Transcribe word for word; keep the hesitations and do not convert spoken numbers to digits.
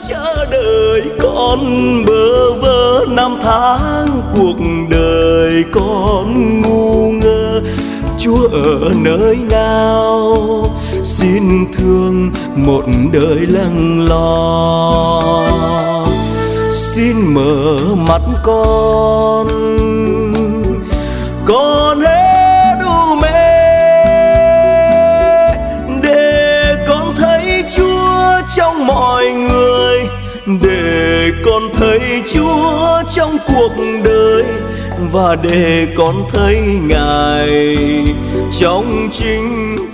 chờ đợi con bơ vơ năm tháng cuộc đời con ngu ngơ. Chúa ở nơi nào xin thương một đời lâng lo, xin mở mắt con con hé đủ mê để con thấy Chúa trong mọi người, để con thấy Chúa trong cuộc đời, và để con thấy Ngài trong chính